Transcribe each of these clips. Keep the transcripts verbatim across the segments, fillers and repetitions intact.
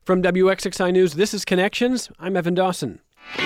From W X X I News, this is Connections. I'm Evan Dawson.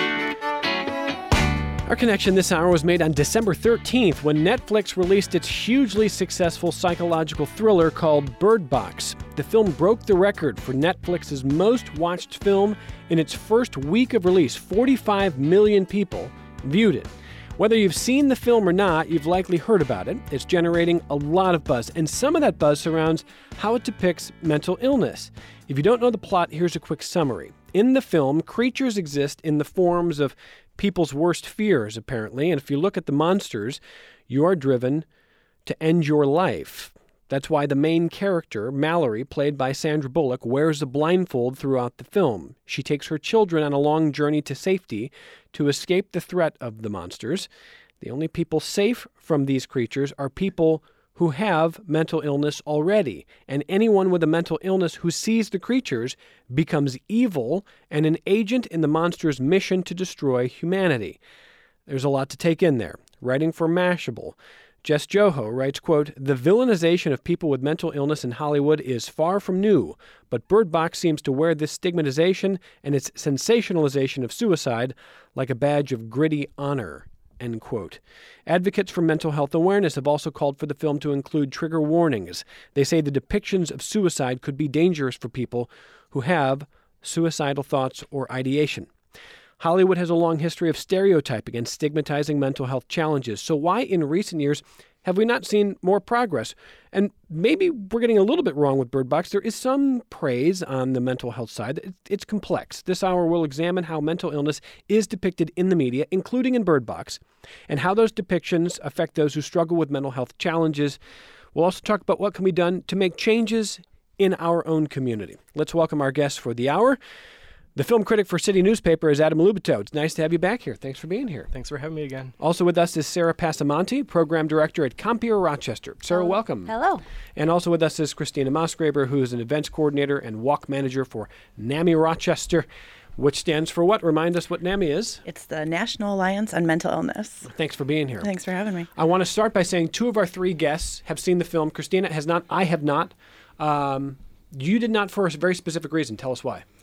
Our connection this hour was made on December thirteenth when Netflix released its hugely successful psychological thriller called Bird Box. The film broke the record for Netflix's most watched film in its first week of release. forty-five million people viewed it. Whether you've seen the film or not, you've likely heard about it. It's generating a lot of buzz, and some of that buzz surrounds how it depicts mental illness. If you don't know the plot, here's a quick summary. In the film, creatures exist in the forms of people's worst fears, apparently, and if you look at the monsters, you are driven to end your life. That's why the main character, Mallory, played by Sandra Bullock, wears a blindfold throughout the film. She takes her children on a long journey to safety to escape the threat of the monsters. The only people safe from these creatures are people who have mental illness already, and anyone with a mental illness who sees the creatures becomes evil and an agent in the monster's mission to destroy humanity. There's a lot to take in there. Writing for Mashable, Jess Joho writes, quote, "The villainization of people with mental illness in Hollywood is far from new, but Bird Box seems to wear this stigmatization and its sensationalization of suicide like a badge of gritty honor." End quote. Advocates for mental health awareness have also called for the film to include trigger warnings. They say the depictions of suicide could be dangerous for people who have suicidal thoughts or ideation. Hollywood has a long history of stereotyping and stigmatizing mental health challenges. So why in recent years have we not seen more progress? And maybe we're getting a little bit wrong with Bird Box. There is some praise on the mental health side. It's complex. This hour we'll examine how mental illness is depicted in the media, including in Bird Box, and how those depictions affect those who struggle with mental health challenges. We'll also talk about what can be done to make changes in our own community. Let's welcome our guests for the hour. The film critic for City Newspaper is Adam Lubito. It's nice to have you back here. Thanks for being here. Thanks for having me again. Also with us is Sarah Passamonte, Program Director at Compeer Rochester. Sarah, Hello. welcome. Hello. And also with us is Christina Mosgraber, who is an Events Coordinator and Walk Manager for NAMI Rochester, which stands for what? Remind us what NAMI is. It's the National Alliance on Mental Illness. Thanks for being here. Thanks for having me. I want to start by saying two of our three guests have seen the film. Christina has not. I have not. Um, you did not for a very specific reason. Tell us why.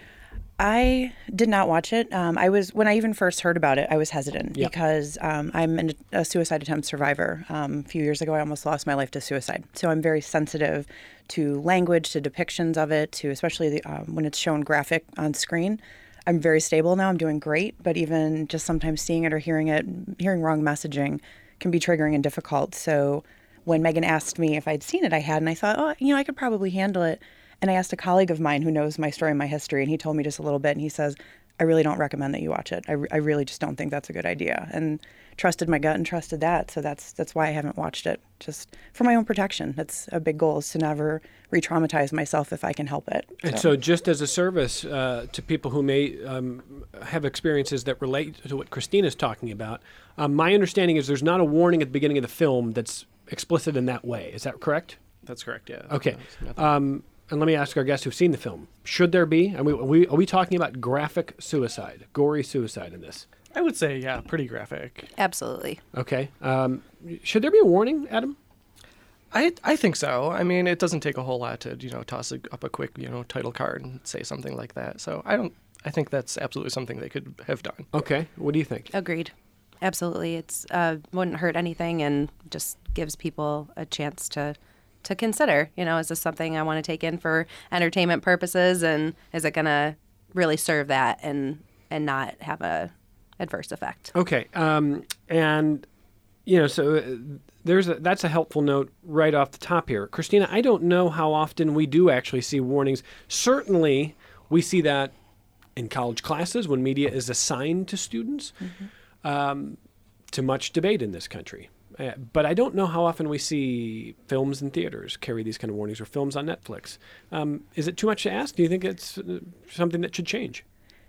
I did not watch it. Um, I was when I even first heard about it, I was hesitant yeah. because um, I'm an, a suicide attempt survivor. Um, a few years ago, I almost lost my life to suicide. So I'm very sensitive to language, to depictions of it, to especially the, um, when it's shown graphic on screen. I'm very stable now. I'm doing great, but even just sometimes seeing it or hearing it, hearing wrong messaging can be triggering and difficult. So when Megan asked me if I'd seen it, I had, and I thought, oh, you know, I could probably handle it. And I asked a colleague of mine who knows my story and my history, and he told me just a little bit, and he says, I really don't recommend that you watch it. I, re- I really just don't think that's a good idea. And trusted my gut and trusted that, so that's that's why I haven't watched it, just for my own protection. That's a big goal, is to never re-traumatize myself if I can help it. And so, so just as a service uh, to people who may um, have experiences that relate to what Christina's talking about, um, my understanding is there's not a warning at the beginning of the film that's explicit in that way. Is that correct? That's correct, yeah. Okay. Um, and let me ask our guests who've seen the film. Should there be? Are we, are we, are we talking about graphic suicide, gory suicide in this? I would say, yeah, pretty graphic. Absolutely. Okay. Um, should there be a warning, Adam? I I think so. I mean, it doesn't take a whole lot to, you know, toss a, up a quick, you know, title card and say something like that. So I don't, I think that's absolutely something they could have done. Okay. What do you think? Agreed. Absolutely. It's uh, wouldn't hurt anything and just gives people a chance to to consider, you know, is this something I want to take in for entertainment purposes, and is it going to really serve that and and not have a adverse effect? Okay. Um, and, you know, so uh, there's a, that's a helpful note right off the top here. Christina, I don't know how often we do actually see warnings. Certainly we see that in college classes when media is assigned to students, mm-hmm. um, to much debate in this country. Uh, but I don't know how often we see films in theaters carry these kind of warnings, or films on Netflix. Um, is it too much to ask? Do you think it's uh, something that should change?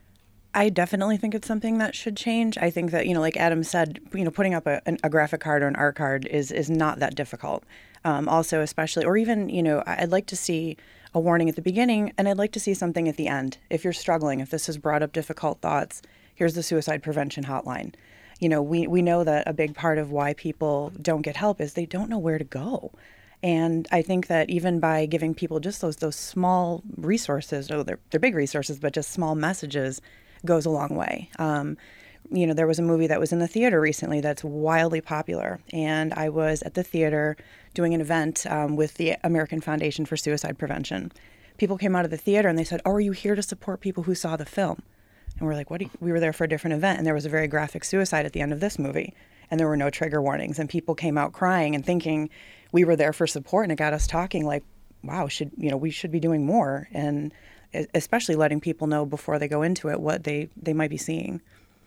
I definitely think it's something that should change. I think that, you know, like Adam said, you know, putting up a, a graphic card or an art card is is not that difficult. Um, also, especially, or even, you know, I'd like to see a warning at the beginning, and I'd like to see something at the end. If you're struggling, if this has brought up difficult thoughts, here's the suicide prevention hotline. You know, we, we know that a big part of why people don't get help is they don't know where to go. And I think that even by giving people just those those small resources, no, they're, they're big resources, but just small messages goes a long way. Um, you know, there was a movie that was in the theater recently that's wildly popular. And I was at the theater doing an event um, with the American Foundation for Suicide Prevention. People came out of the theater and they said, "Oh, are you here to support people who saw the film?" And we're like, "What? Do you, we were there for a different event." And there was a very graphic suicide at the end of this movie. And there were no trigger warnings. And people came out crying and thinking we were there for support. And it got us talking like, wow, should you know, we should be doing more. And especially letting people know before they go into it what they, they might be seeing.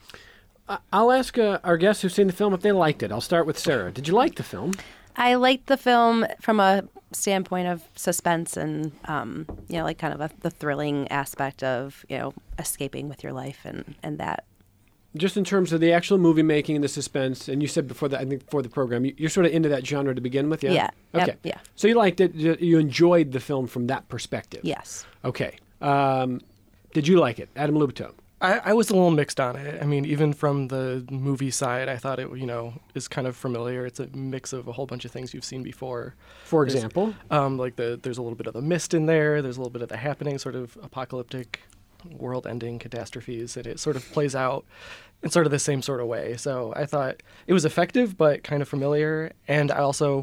I'll ask uh, our guests who've seen the film if they liked it. I'll start with Sarah. Did you like the film? I liked the film from a standpoint of suspense and, um, you know, like kind of a, the thrilling aspect of, you know, escaping with your life and, and that. Just in terms of the actual movie making and the suspense, and you said before that, I think before the program, you- you're sort of into that genre to begin with, yeah? Yeah. Yep, Okay. yeah. So you liked it. You you enjoyed the film from that perspective. Yes. Okay. Um, did you like it, Adam Lubato? I, I was a little mixed on it. I mean, even from the movie side, I thought it, you know, is kind of familiar. It's a mix of a whole bunch of things you've seen before. For There's- example? Um, like the there's a little bit of the mist in there. There's a little bit of the happening, sort of apocalyptic, world-ending catastrophes, and it sort of plays out in sort of the same sort of way. So I thought it was effective, but kind of familiar. And I also,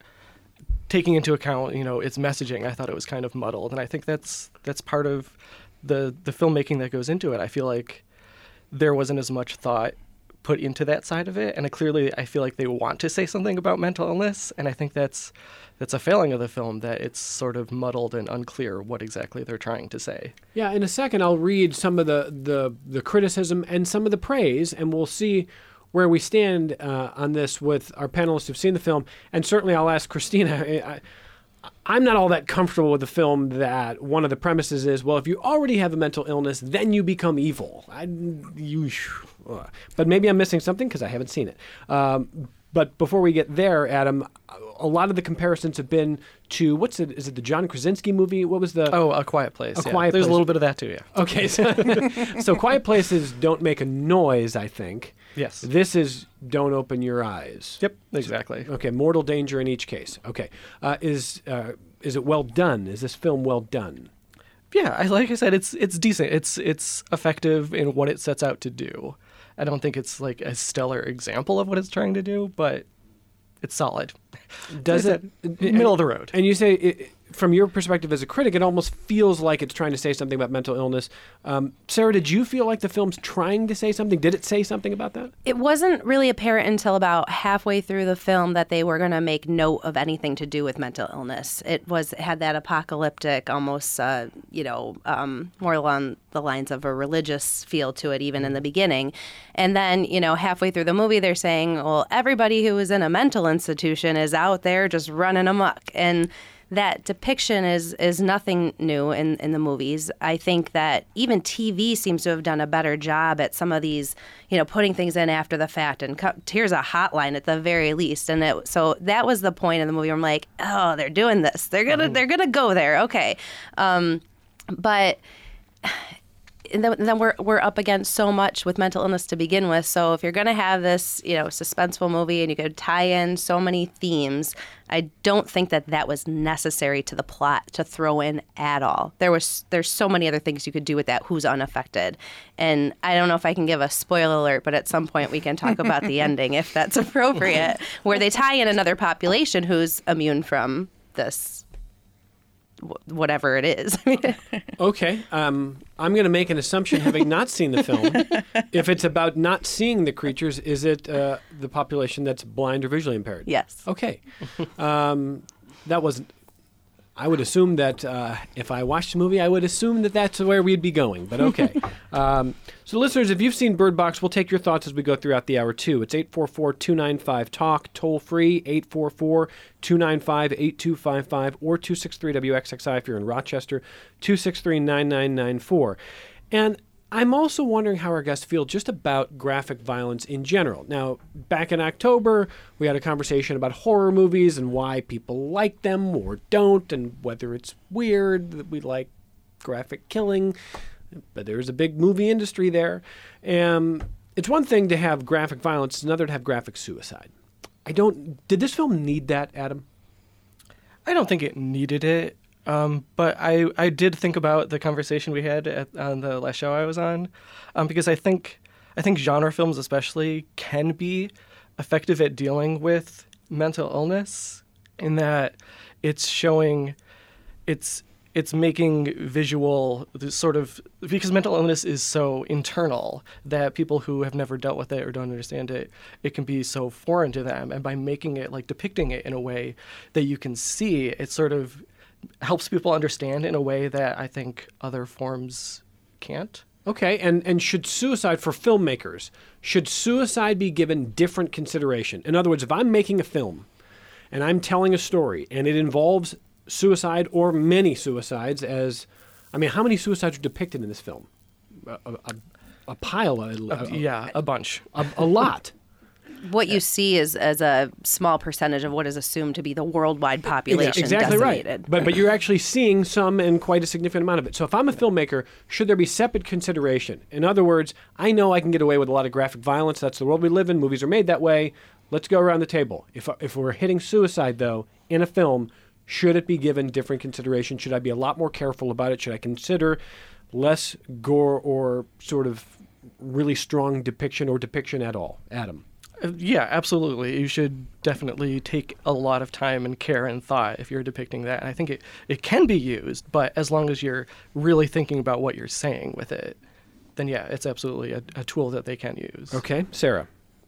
taking into account, you know, its messaging, I thought it was kind of muddled, and I think that's that's part of the the filmmaking that goes into it. I feel like there wasn't as much thought put into that side of it, and it clearly I feel like they want to say something about mental illness, and I think that's that's a failing of the film, that it's sort of muddled and unclear what exactly they're trying to say. Yeah, in a second I'll read some of the, the, the criticism and some of the praise, and we'll see where we stand uh, on this with our panelists who've seen the film. And certainly I'll ask Christina, I, I'm not all that comfortable with the film that one of the premises is, well, if you already have a mental illness, then you become evil. I, you, uh, but maybe I'm missing something because I haven't seen it. Um, but before we get there, Adam, a lot of the comparisons have been to, what's it, is it the John Krasinski movie? What was the... Oh, A Quiet Place. A yeah. Quiet There's Place. a little bit of that too, yeah. Okay, so, so Quiet Places don't make a noise, I think. Yes. This is don't open your eyes. Yep, exactly. Okay, mortal danger in each case. Okay. Uh, is uh, is it well done? Is this film well done? Yeah, I, like I said, it's it's decent. It's it's effective in what it sets out to do. I don't think it's like a stellar example of what it's trying to do, but it's solid. Does Like I it said, middle of the road? And you say, it, from your perspective as a critic, it almost feels like it's trying to say something about mental illness. Um, Sarah, did you feel like the film's trying to say something? Did it say something about that? It wasn't really apparent until about halfway through the film that they were going to make note of anything to do with mental illness. It was it had that apocalyptic, almost, uh, you know, um, more along the lines of a religious feel to it, even in the beginning. And then, you know, halfway through the movie, they're saying, well, everybody who is in a mental institution is out there just running amok. And that depiction is is nothing new in, in the movies. I think that even T V seems to have done a better job at some of these, you know, putting things in after the fact. And co- here's a hotline at the very least. And it, so that was the point of the movie where I'm like, oh, they're doing this. They're gonna they're gonna go there. Okay, um, but. And then, then we're we're up against so much with mental illness to begin with. So if you're going to have this, you know, suspenseful movie and you could tie in so many themes, I don't think that that was necessary to the plot to throw in at all. There was there's so many other things you could do with that. Who's unaffected? And I don't know if I can give a spoiler alert, but at some point we can talk about the ending if that's appropriate, where they tie in another population who's immune from this. Whatever it is. Okay. Um, I'm going to make an assumption, having not seen the film. If it's about not seeing the creatures, is it uh, the population that's blind or visually impaired? Yes. Okay. Um, that wasn't... I would assume that uh, if I watched the movie, I would assume that that's where we'd be going, but okay. um, so listeners, if you've seen Bird Box, we'll take your thoughts as we go throughout the hour, too. It's eight four four, two nine five, talk, toll free, eight four four, two nine five, eight two five five, or two six three W X X I if you're in Rochester, two six three, nine nine nine four. And I'm also wondering how our guests feel just about graphic violence in general. Now, back in October, we had a conversation about horror movies and why people like them or don't, and whether it's weird that we like graphic killing. But there's a big movie industry there. Um, it's one thing to have graphic violence, it's another to have graphic suicide. I don't... Did this film need that, Adam? I don't think it needed it, um, but I, I did think about the conversation we had at, on the last show I was on, um, because I think I think genre films especially can be effective at dealing with mental illness in that it's showing, it's it's making visual this sort of, because mental illness is so internal that people who have never dealt with it or don't understand it, it can be so foreign to them. And by making it, like depicting it in a way that you can see, it sort of helps people understand in a way that I think other forms can't. Okay, and, and should suicide, for filmmakers, should suicide be given different consideration? In other words, if I'm making a film and I'm telling a story and it involves suicide or many suicides, as, I mean, how many suicides are depicted in this film? A, a, a pile, a, Uh, a, yeah, a bunch. a, a lot. What you see is as a small percentage of what is assumed to be the worldwide population Exactly decimated. right. But but you're actually seeing some and quite a significant amount of it. So if I'm a filmmaker, should there be separate consideration? In other words, I know I can get away with a lot of graphic violence. That's the world we live in. Movies are made that way. Let's go around the table. If if we're hitting suicide, though, in a film, should it be given different consideration? Should I be a lot more careful about it? Should I consider less gore or sort of really strong depiction or depiction at all? Adam. Uh, Yeah, absolutely. You should definitely take a lot of time and care and thought if you're depicting that. And I think it, it can be used, but as long as you're really thinking about what you're saying with it, then yeah, it's absolutely a, a tool that they can use. Okay, Sarah.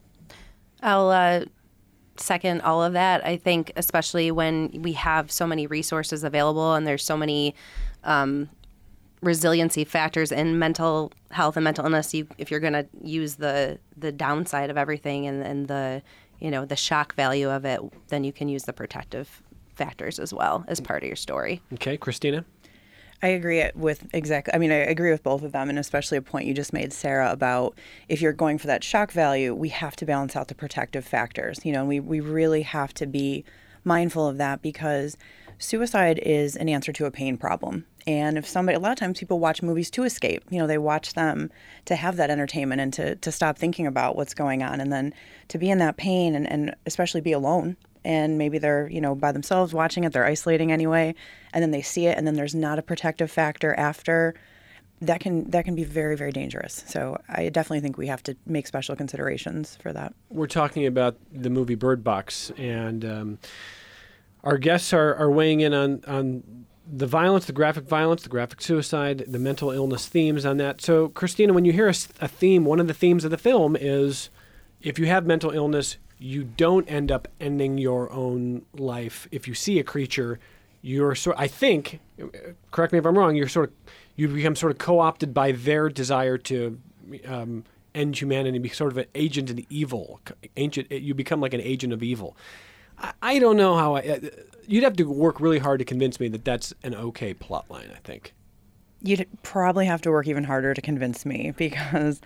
I'll uh, second all of that. I think especially when we have so many resources available and there's so many um, resiliency factors in mental health and mental illness, you, if you're going to use the the downside of everything and, and the you know the shock value of it, then you can use the protective factors as well as part of your story. Okay, Christina. I agree with exactly. I mean, I agree with both of them, and especially a point you just made, Sarah, about if you're going for that shock value, we have to balance out the protective factors. You know, and we we really have to be mindful of that because suicide is an answer to a pain problem. And if somebody, a lot of times people watch movies to escape. You know, they watch them to have that entertainment and to, to stop thinking about what's going on. And then to be in that pain and, and especially be alone. And maybe they're, you know, by themselves watching it, they're isolating anyway. And then they see it and then there's not a protective factor after. That can that can be very, very dangerous. So I definitely think we have to make special considerations for that. We're talking about the movie Bird Box, and um, our guests are, are weighing in on, on the violence, the graphic violence, the graphic suicide, the mental illness themes on that. So, Christina, when you hear a, a theme, one of the themes of the film is if you have mental illness, you don't end up ending your own life. If you see a creature, you're sort I think, correct me if I'm wrong, you're sort of, you become sort of co-opted by their desire to um, end humanity, be sort of an agent of evil. Ancient, you become like an agent of evil. I, I don't know how I... You'd have to work really hard to convince me that that's an okay plot line, I think. You'd probably have to work even harder to convince me because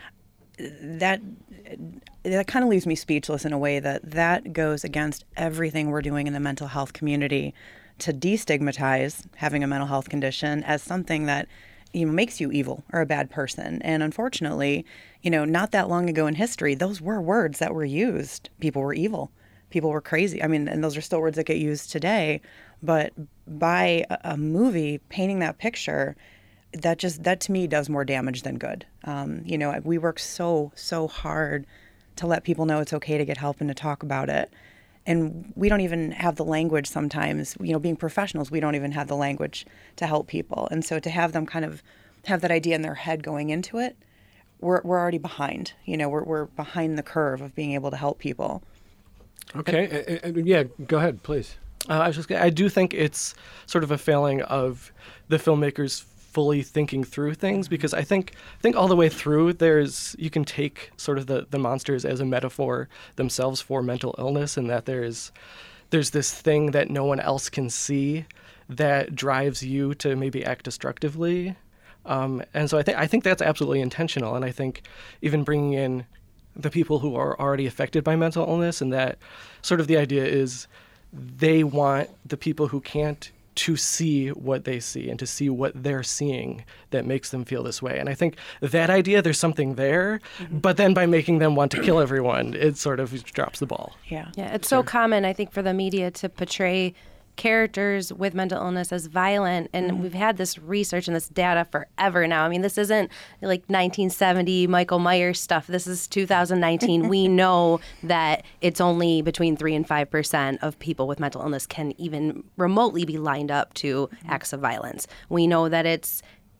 that that kind of leaves me speechless in a way that that goes against everything we're doing in the mental health community to destigmatize having a mental health condition as something that, you know, makes you evil or a bad person. And unfortunately, you know, not that long ago in history, those were words that were used. People were evil. People were crazy. I mean, and those are still words that get used today. But by a, a movie painting that picture, that just, that to me does more damage than good. Um, you know, we work so, so hard to let people know it's okay to get help and to talk about it. And we don't even have the language sometimes, you know, being professionals, we don't even have the language to help people. And so to have them kind of have that idea in their head going into it, we're we're already behind. You know, we're we're behind the curve of being able to help people. Okay. Uh, uh, yeah, go ahead, please. Uh, I was just, I do think it's sort of a failing of the filmmakers fully thinking through things, because I think I think all the way through there's you can take sort of the, the monsters as a metaphor themselves for mental illness, and that there's there's this thing that no one else can see that drives you to maybe act destructively, um, and so I think I think that's absolutely intentional, and I think even bringing in the people who are already affected by mental illness, and that sort of the idea is they want the people who can't to see what they see and to see what they're seeing that makes them feel this way. And I think that idea, there's something there, mm-hmm. but then by making them want to kill everyone, it sort of drops the ball. Yeah. Yeah, it's so common, I think, for the media to portray characters with mental illness as violent, and mm-hmm. we've had this research and this data forever now. I mean, this isn't like nineteen seventy Michael Myers stuff. This is two thousand nineteen. We know that it's only between three and five percent of people with mental illness can even remotely be lined up to mm-hmm. acts of violence. We know that it's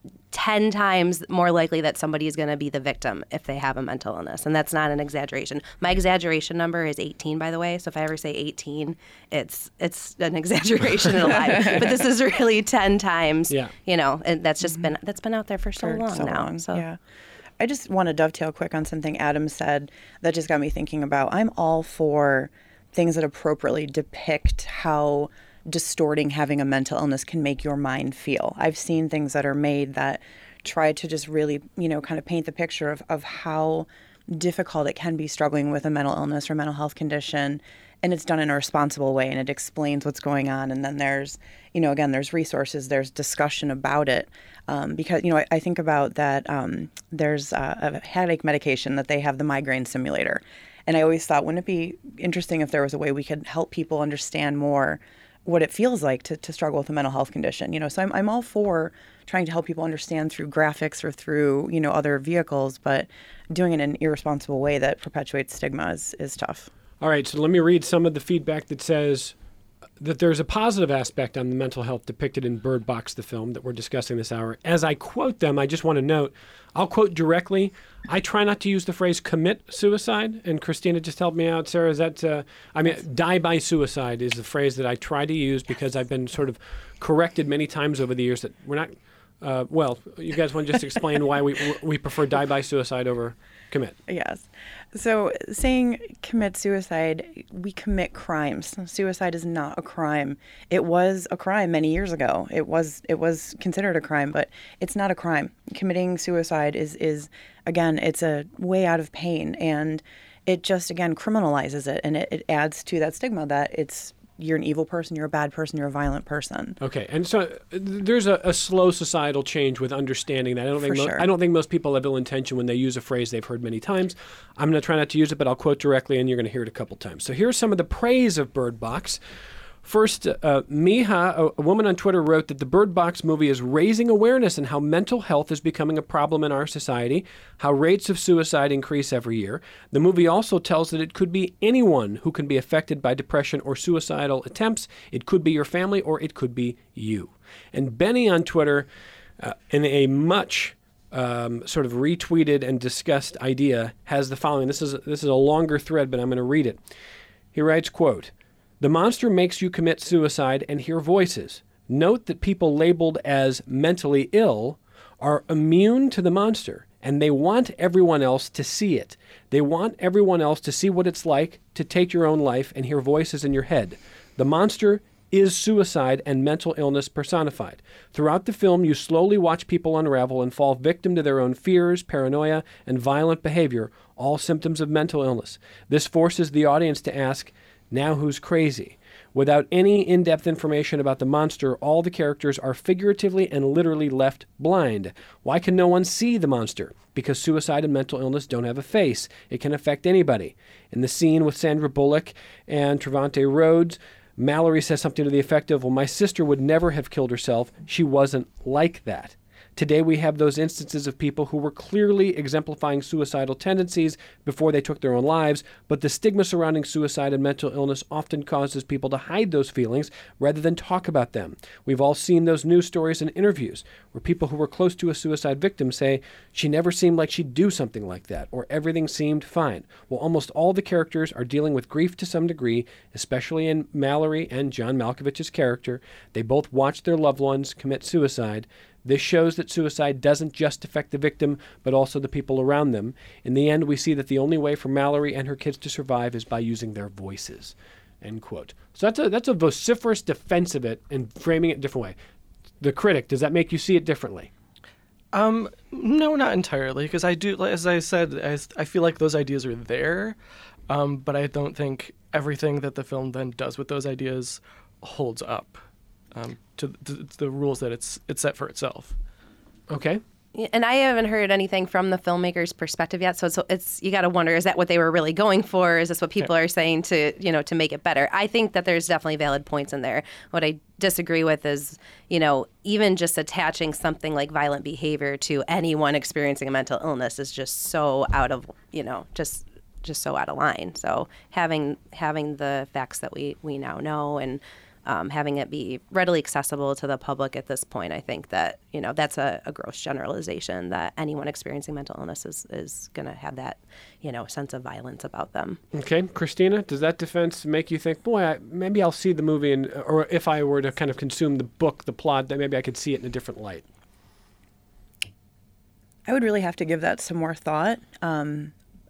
ten times more likely that somebody is going to be the victim if they have a mental illness. And that's not an exaggeration. My exaggeration number is eighteen, by the way. So if I ever say eighteen, it's it's an exaggeration and a lie. But this is really ten times, yeah. you know, and that's just mm-hmm. been that's been out there for so for long so now. Long. So yeah. I just want to dovetail quick on something Adam said that just got me thinking about. I'm all for things that appropriately depict how distorting having a mental illness can make your mind feel. I've seen things that are made that try to just really, you know, kind of paint the picture of, of how difficult it can be struggling with a mental illness or mental health condition. And it's done in a responsible way, and it explains what's going on. And then there's, you know, again, there's resources, there's discussion about it. Um, because, you know, I, I think about that um, there's a, a headache medication that they have, the migraine simulator. And I always thought, wouldn't it be interesting if there was a way we could help people understand more what it feels like to, to struggle with a mental health condition, you know. So I'm I'm all for trying to help people understand through graphics or through, you know, other vehicles, but doing it in an irresponsible way that perpetuates stigma is, is tough. All right, so let me read some of the feedback that says that there's a positive aspect on the mental health depicted in Bird Box, the film that we're discussing this hour. As I quote them, I just want to note, I'll quote directly. I try not to use the phrase commit suicide, and Christina just helped me out. Sarah, is that, uh, I mean, die by suicide is the phrase that I try to use because I've been sort of corrected many times over the years that we're not, uh, well, you guys want to just explain why we we prefer die by suicide over commit? Yes. So saying commit suicide, we commit crimes. Suicide is not a crime. It was a crime many years ago. It was it was considered a crime, but it's not a crime. Committing suicide is, is again, it's a way out of pain, and it just, again, criminalizes it, and it, it adds to that stigma that it's you're an evil person, you're a bad person, you're a violent person. Okay, and so uh, there's a, a slow societal change with understanding that. I don't think mo- sure. I don't think most people have ill intention when they use a phrase they've heard many times. I'm going to try not to use it, but I'll quote directly, and you're going to hear it a couple times. So here's some of the praise of Bird Box. First, uh, Miha, a, a woman on Twitter, wrote that the Bird Box movie is raising awareness in how mental health is becoming a problem in our society, how rates of suicide increase every year. The movie also tells that it could be anyone who can be affected by depression or suicidal attempts. It could be your family, or it could be you. And Benny on Twitter, uh, in a much um, sort of retweeted and discussed idea, has the following. This is this is a longer thread, but I'm going to read it. He writes, quote, "The monster makes you commit suicide and hear voices. Note that people labeled as mentally ill are immune to the monster, and they want everyone else to see it. They want everyone else to see what it's like to take your own life and hear voices in your head. The monster is suicide and mental illness personified. Throughout the film, you slowly watch people unravel and fall victim to their own fears, paranoia, and violent behavior, all symptoms of mental illness. This forces the audience to ask, now who's crazy? Without any in-depth information about the monster, all the characters are figuratively and literally left blind. Why can no one see the monster? Because suicide and mental illness don't have a face. It can affect anybody. In the scene with Sandra Bullock and Trevante Rhodes, Mallory says something to the effect of, well, my sister would never have killed herself. She wasn't like that. Today we have those instances of people who were clearly exemplifying suicidal tendencies before they took their own lives, but the stigma surrounding suicide and mental illness often causes people to hide those feelings rather than talk about them. We've all seen those news stories and interviews where people who were close to a suicide victim say, she never seemed like she'd do something like that, or everything seemed fine. Well, almost all the characters are dealing with grief to some degree, especially in Mallory and John Malkovich's character. They both watched their loved ones commit suicide. This shows that suicide doesn't just affect the victim, but also the people around them. In the end, we see that the only way for Mallory and her kids to survive is by using their voices." End quote. So that's a that's a vociferous defense of it and framing it a different way. The critic, does that make you see it differently? Um, no, not entirely, because I do, as I said, I, I feel like those ideas are there, um, but I don't think everything that the film then does with those ideas holds up. Um, to, to, to the rules that it's it's set for itself. Okay. And I haven't heard anything from the filmmaker's perspective yet. So it's, it's you got to wonder, is that what they were really going for? Is this what people are saying to, you know, to make it better? I think that there's definitely valid points in there. What I disagree with is, you know, even just attaching something like violent behavior to anyone experiencing a mental illness is just so out of, you know, just just so out of line. So having having the facts that we, we now know and Um, having it be readily accessible to the public at this point, I think that, you know, that's a, a gross generalization that anyone experiencing mental illness is, is going to have that, you know, sense of violence about them. Okay. Christina, does that defense make you think, boy, I, maybe I'll see the movie, and or if I were to kind of consume the book, the plot, that maybe I could see it in a different light? I would really have to give that some more thought. Um,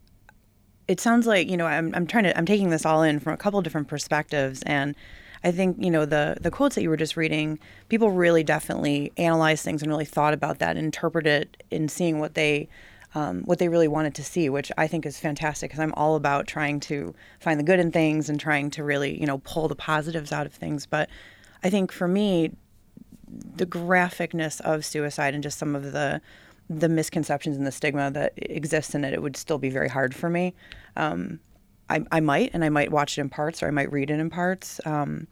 it sounds like, you know, I'm, I'm trying to, I'm taking this all in from a couple different perspectives, and I think, you know, the the quotes that you were just reading, people really definitely analyze things and really thought about that and interpret it in seeing what they um, what they really wanted to see, which I think is fantastic, because I'm all about trying to find the good in things and trying to really, you know, pull the positives out of things. But I think for me, the graphicness of suicide and just some of the the misconceptions and the stigma that exists in it, it would still be very hard for me. Um, I, I might, and I might watch it in parts, or I might read it in parts. Um,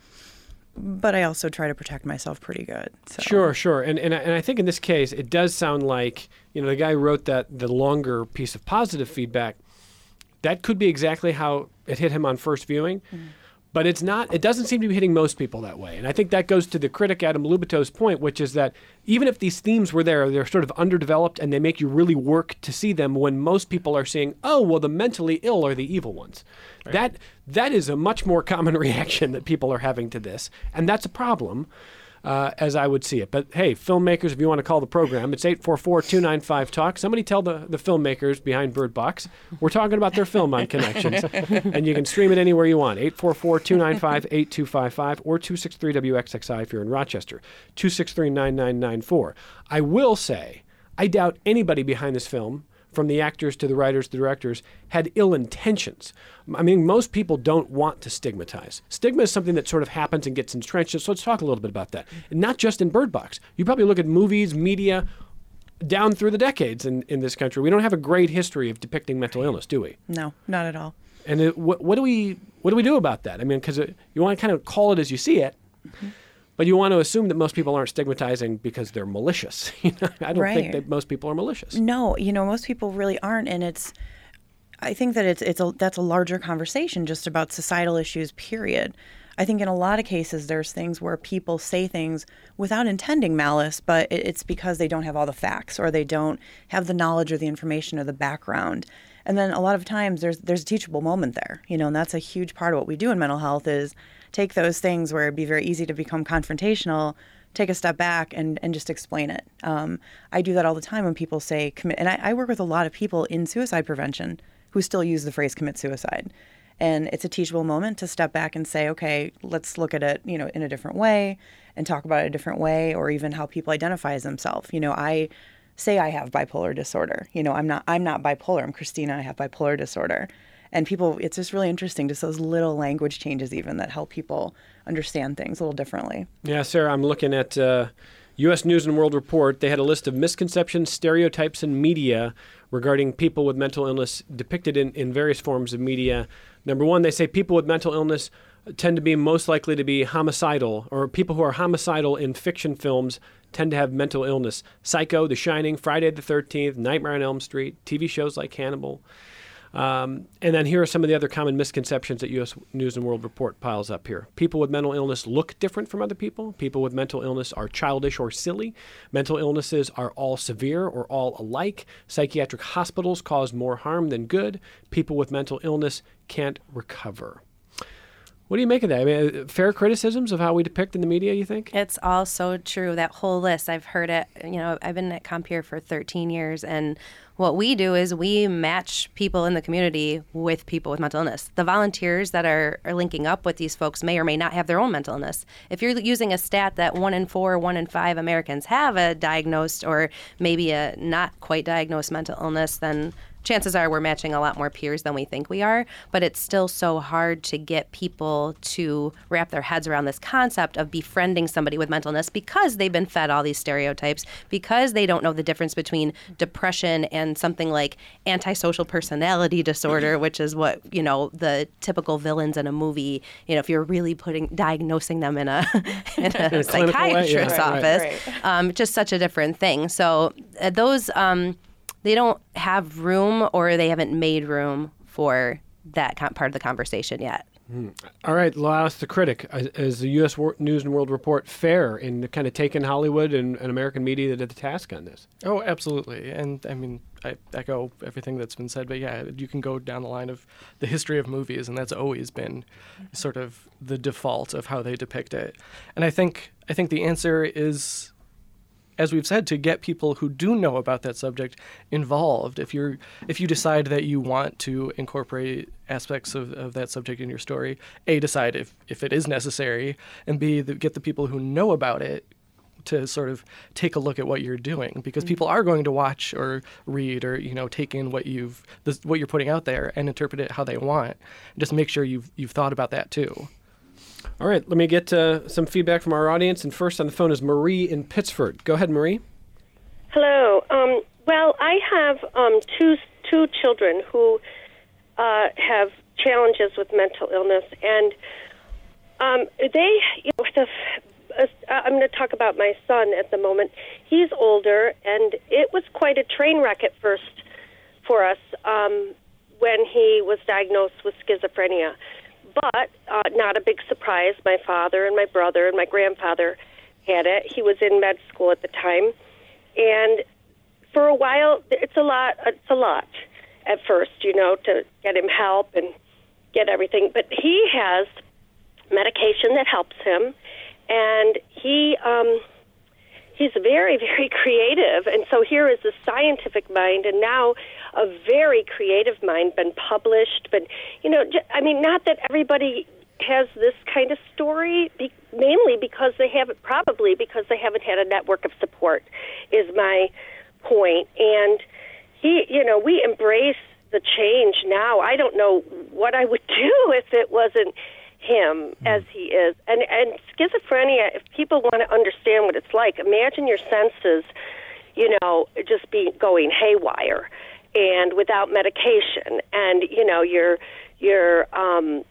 but I also try to protect myself pretty good. So. Sure, sure. And, and, and I think in this case, it does sound like, you know, the guy who wrote that, the longer piece of positive feedback, that could be exactly how it hit him on first viewing. Mm. But it's not, it doesn't seem to be hitting most people that way. And I think that goes to the critic Adam Lubito's point, which is that even if these themes were there, they're sort of underdeveloped and they make you really work to see them, when most people are saying, oh, well, the mentally ill are the evil ones. Right. That that is a much more common reaction that people are having to this. And that's a problem, uh, as I would see it. But hey, filmmakers, if you want to call the program, it's eight four four, two nine five, talk. Somebody tell the, the filmmakers behind Bird Box we're talking about their film on Connections. And you can stream it anywhere you want. eight four four, two nine five, eight two five five or two six three W X X I if you're in Rochester. two six three, nine nine nine four. I will say, I doubt anybody behind this film, from the actors to the writers to the directors, had ill intentions. I mean, most people don't want to stigmatize. Stigma is something that sort of happens and gets entrenched. So let's talk a little bit about that. And not just in Bird Box. You probably look at movies, media, down through the decades in, in this country. We don't have a great history of depicting mental illness, do we? No, not at all. And it, what, what do we what do we do about that? I mean, because you want to kind of call it as you see it. Mm-hmm. But you want to assume that most people aren't stigmatizing because they're malicious. You know, I don't right. think that most people are malicious. No, you know, most people really aren't, and it's. I think that it's it's a that's a larger conversation just about societal issues. Period. I think in a lot of cases there's things where people say things without intending malice, but it's because they don't have all the facts, or they don't have the knowledge or the information or the background. And then a lot of times there's there's a teachable moment there, you know, and that's a huge part of what we do in mental health is take those things where it'd be very easy to become confrontational, take a step back and, and just explain it. Um, I do that all the time when people say commit, and I, I work with a lot of people in suicide prevention who still use the phrase commit suicide. And it's a teachable moment to step back and say, okay, let's look at it, you know, in a different way and talk about it a different way, or even how people identify as themselves. You know, I say I have bipolar disorder. You know, I'm not I'm not bipolar. I'm Christina. I have bipolar disorder. And people, it's just really interesting, just those little language changes even that help people understand things a little differently. Yeah, Sarah, I'm looking at uh, U S News and World Report. They had a list of misconceptions, stereotypes in media regarding people with mental illness depicted in, in various forms of media. Number one, they say people with mental illness tend to be most likely to be homicidal, or people who are homicidal in fiction films tend to have mental illness. Psycho, The Shining, Friday the thirteenth, Nightmare on Elm Street, T V shows like Hannibal. Um, and then here are some of the other common misconceptions that U S News and World Report piles up here. People with mental illness look different from other people. People with mental illness are childish or silly. Mental illnesses are all severe or all alike. Psychiatric hospitals cause more harm than good. People with mental illness can't recover. What do you make of that? I mean, fair criticisms of how we depict in the media, you think? It's all so true. That whole list, I've heard it. You know, I've been at Compeer for thirteen years, and what we do is we match people in the community with people with mental illness. The volunteers that are, are linking up with these folks may or may not have their own mental illness. If you're using a stat that one in four, one in five Americans have a diagnosed or maybe a not quite diagnosed mental illness, then chances are we're matching a lot more peers than we think we are, but it's still so hard to get people to wrap their heads around this concept of befriending somebody with mental illness because they've been fed all these stereotypes, because they don't know the difference between depression and something like antisocial personality disorder, which is what, you know, the typical villains in a movie, you know, if you're really putting diagnosing them in a in a, in a psychiatrist's yeah. office, Right, right. Um, just such a different thing. So uh, those um, they don't have room, or they haven't made room for that con- part of the conversation yet. All right, Lois, the critic, is the U S Wor- News and World Report fair in kind of taking Hollywood and, and American media to the task on this? Oh, absolutely. And I mean, I echo everything that's been said, but yeah, you can go down the line of the history of movies, and that's always been sort of the default of how they depict it. And I think I think the answer is, as we've said, to get people who do know about that subject involved. If you're if you decide that you want to incorporate aspects of, of that subject in your story, A, decide if, if it is necessary, and B, the, get the people who know about it to sort of take a look at what you're doing, because people are going to watch or read or, you know, take in what you've this, what you're putting out there and interpret it how they want. Just make sure you've you've thought about that too. All right, let me get uh, some feedback from our audience. And first on the phone is Marie in Pittsford. Go ahead, Marie. Hello. Um, well, I have um, two two children who uh, have challenges with mental illness, and um, they, you know, the, uh, I'm going to talk about my son at the moment. He's older, and it was quite a train wreck at first for us um, when he was diagnosed with schizophrenia. But uh, not a big surprise. My father and my brother and my grandfather had it. He was in med school at the time. And for a while, it's a lot. It's a lot at first, you know, to get him help and get everything. But he has medication that helps him. And he um, he's very, very creative. And so here is a scientific mind, and now a very creative mind, been published. But, you know, I mean, not that everybody has this kind of story, be, mainly because they haven't, probably because they haven't had a network of support, is my point. And he, you know, we embrace the change now. I don't know what I would do if it wasn't him as he is. And, and schizophrenia, if people want to understand what it's like, imagine your senses, you know, just be going haywire and without medication. And, you know, you're, you're, um,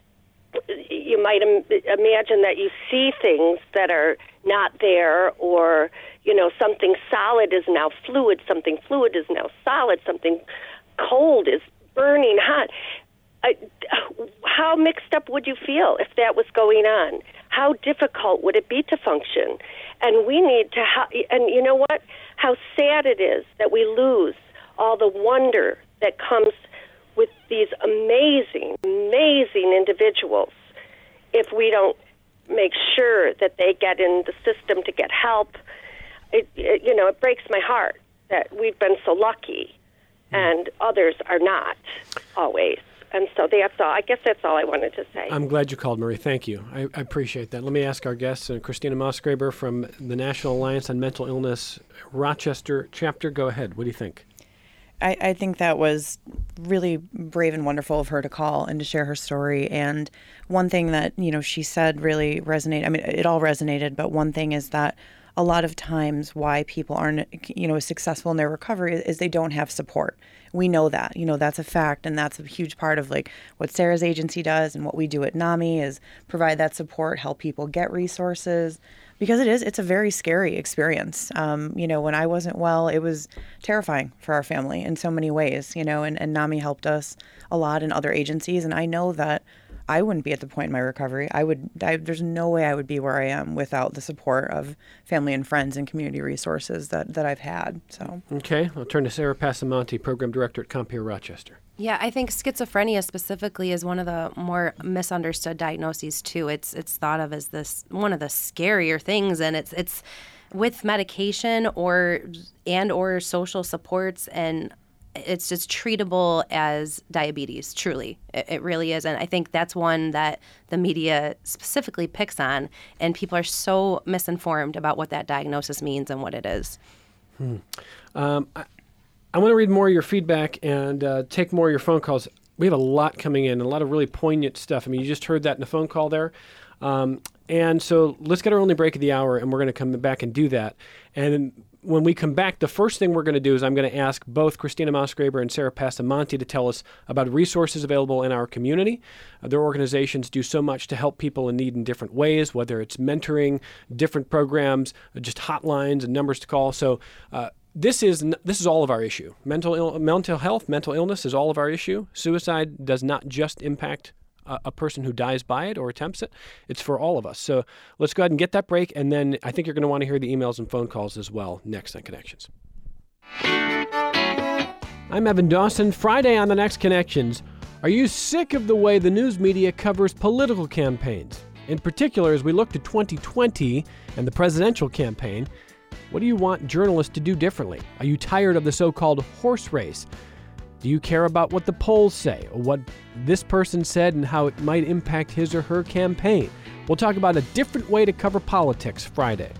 you might Im- imagine that you see things that are not there, or, you know, something solid is now fluid, something fluid is now solid, something cold is burning hot. I, how mixed up would you feel if that was going on? How difficult would it be to function? And we need to, ha- and you know what? How sad it is that we lose all the wonder that comes with these amazing, amazing individuals if we don't make sure that they get in the system to get help. It, it, you know, it breaks my heart that we've been so lucky and others are not always. And so that's all. I guess that's all I wanted to say. I'm glad you called, Marie. Thank you. I, I appreciate that. Let me ask our guest, uh, Christina Mosgraber from the National Alliance on Mental Illness Rochester chapter. Go ahead. What do you think? I, I think that was really brave and wonderful of her to call and to share her story. And one thing that, you know, she said really resonated. I mean, it all resonated, but one thing is that a lot of times why people aren't, you know, successful in their recovery is they don't have support. We know that, you know, that's a fact. And that's a huge part of like what Sarah's agency does and what we do at NAMI is provide that support, help people get resources, because it is, it's a very scary experience. Um, you know, when I wasn't well, it was terrifying for our family in so many ways, you know, and, and NAMI helped us a lot in other agencies. And I know that I wouldn't be at the point in my recovery. I would, I, there's no way I would be where I am without the support of family and friends and community resources that, that I've had. So Okay, I'll turn to Sarah Passamonte, Program Director at Compeer Rochester. Yeah, I think schizophrenia specifically is one of the more misunderstood diagnoses too. It's it's thought of as this one of the scarier things, and it's it's with medication or and or social supports, and it's just treatable as diabetes. Truly, it, it really is, and I think that's one that the media specifically picks on, and people are so misinformed about what that diagnosis means and what it is. Hmm. Um, I, I want to read more of your feedback and uh, take more of your phone calls. We have a lot coming in, a lot of really poignant stuff. I mean, you just heard that in the phone call there. Um, and so let's get our only break of the hour, and we're going to come back and do that. And when we come back, the first thing we're going to do is I'm going to ask both Christina Mosgraber and Sarah Passamonte to tell us about resources available in our community. Uh, their organizations do so much to help people in need in different ways, whether it's mentoring, different programs, just hotlines and numbers to call. So uh, this is this is all of our issue. Mental Ill- mental health, mental illness is all of our issue. Suicide does not just impact a person who dies by it or attempts it. It's for all of us. So let's go ahead and get that break, and then I think you're going to want to hear the emails and phone calls as well next on Connections. I'm Evan Dawson. Friday on the Next Connections. Are you sick of the way the news media covers political campaigns? In particular, as we look to twenty twenty and the presidential campaign, what do you want journalists to do differently? Are you tired of the so-called horse race? Do you care about what the polls say, or what this person said and how it might impact his or her campaign? We'll talk about a different way to cover politics Friday.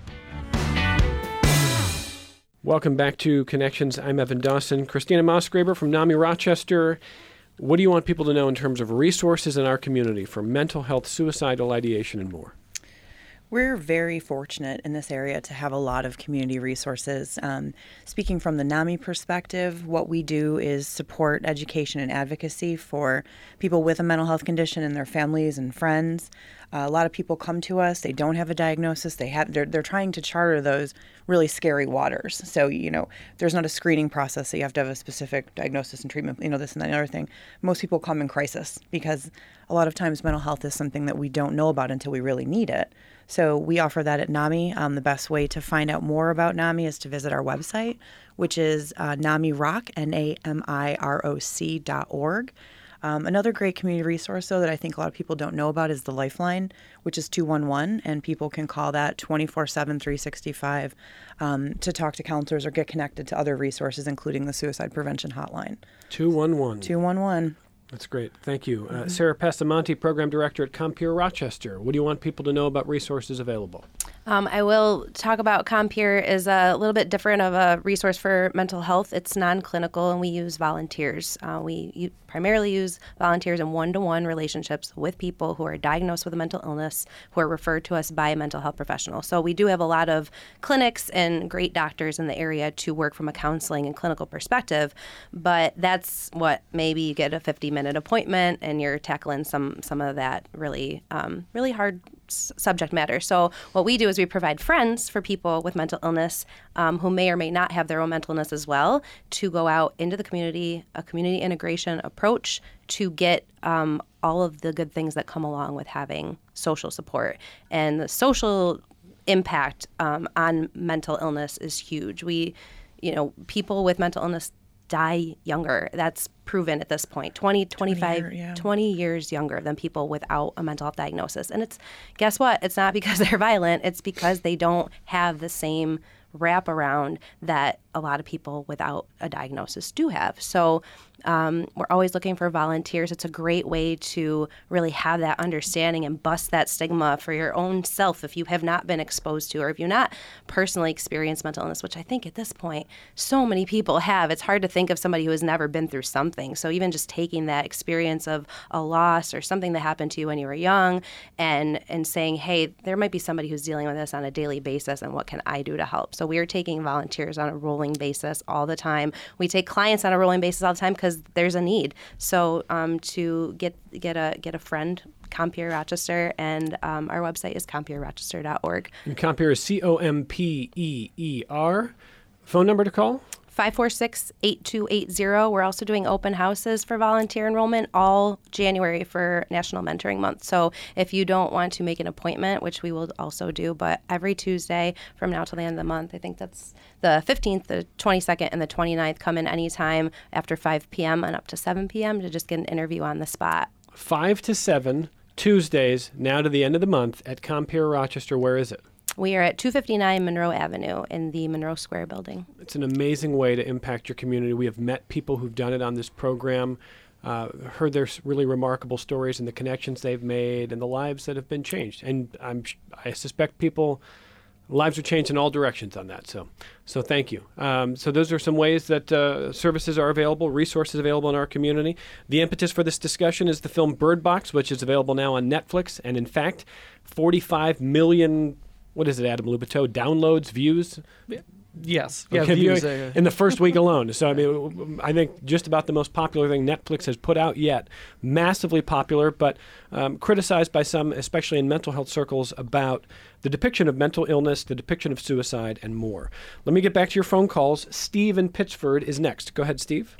Welcome back to Connections. I'm Evan Dawson. Christina Mosgraber from NAMI Rochester. What do you want people to know in terms of resources in our community for mental health, suicidal ideation, and more? We're very fortunate in this area to have a lot of community resources. Um, speaking from the NAMI perspective, what we do is support education and advocacy for people with a mental health condition and their families and friends. Uh, a lot of people come to us, they don't have a diagnosis, they have, they're, they're trying to charter those really scary waters. So, you know, there's not a screening process, so you have to have a specific diagnosis and treatment, you know, this and that and other thing. Most people come in crisis because a lot of times mental health is something that we don't know about until we really need it. So we offer that at NAMI. Um, the best way to find out more about NAMI is to visit our website, which is uh, NAMIROC, N A M I R O C dot org. Um, another great community resource, though, that I think a lot of people don't know about is the Lifeline, which is two one one, and people can call that twenty-four seven, three sixty-five um, to talk to counselors or get connected to other resources, including the Suicide Prevention Hotline. two one one. two one one. That's great. Thank you. Uh, Mm-hmm. Sarah Passamonte, Program Director at Compeer Rochester. What do you want people to know about resources available? Um, I will talk about Compeer is a little bit different of a resource for mental health. It's non-clinical, and we use volunteers. Uh, we u- primarily use volunteers in one-to-one relationships with people who are diagnosed with a mental illness, who are referred to us by a mental health professional. So we do have a lot of clinics and great doctors in the area to work from a counseling and clinical perspective, but that's what maybe you get a fifty-minute appointment and you're tackling some some of that really um, really hard s- subject matter. So what we do is we provide friends for people with mental illness um, who may or may not have their own mental illness as well, to go out into the community, a community integration approach to get um, all of the good things that come along with having social support. And the social impact um, on mental illness is huge. We, you know, people with mental illness die younger. That's proven at this point. twenty, twenty-five, twenty, year, yeah. twenty years younger than people without a mental health diagnosis. And it's, guess what? It's not because they're violent. It's because they don't have the same wraparound that a lot of people without a diagnosis do have. So um, we're always looking for volunteers. It's a great way to really have that understanding and bust that stigma for your own self if you have not been exposed to, or if you've not personally experienced mental illness, which I think at this point so many people have. It's hard to think of somebody who has never been through something. So even just taking that experience of a loss or something that happened to you when you were young and and saying, hey, there might be somebody who's dealing with this on a daily basis, and what can I do to help? So we are taking volunteers on a rolling basis all the time. We take clients on a rolling basis all the time because there's a need. So um, to get get a get a friend, Compeer Rochester, and um, our website is compeer rochester dot org. And Compeer is C O M P E E R. Phone number to call? five four six, eight two eight zero. We're also doing open houses for volunteer enrollment all January for National Mentoring Month. So if you don't want to make an appointment, which we will also do, but every Tuesday from now till the end of the month, I think that's the fifteenth, the twenty-second, and the twenty-ninth, come in anytime after five p.m. and up to seven p.m. to just get an interview on the spot. five to seven, Tuesdays, now to the end of the month at Compeer Rochester. Where is it? We are at two fifty-nine Monroe Avenue in the Monroe Square building. It's an amazing way to impact your community. We have met people who've done it on this program, uh, heard their s- really remarkable stories and the connections they've made and the lives that have been changed. And I'm, I suspect people lives are changed in all directions on that. So, so thank you. Um, so those are some ways that uh, services are available, resources available in our community. The impetus for this discussion is the film Bird Box, which is available now on Netflix. And in fact, forty-five million, what is it, Adam Lubito, downloads, views? Yes. Yeah, Okay, views, viewing uh, in the first week alone. So, I mean, I think just about the most popular thing Netflix has put out yet. Massively popular, but um, criticized by some, especially in mental health circles, about the depiction of mental illness, the depiction of suicide, and more. Let me get back to your phone calls. Steve in Pittsford is next. Go ahead, Steve.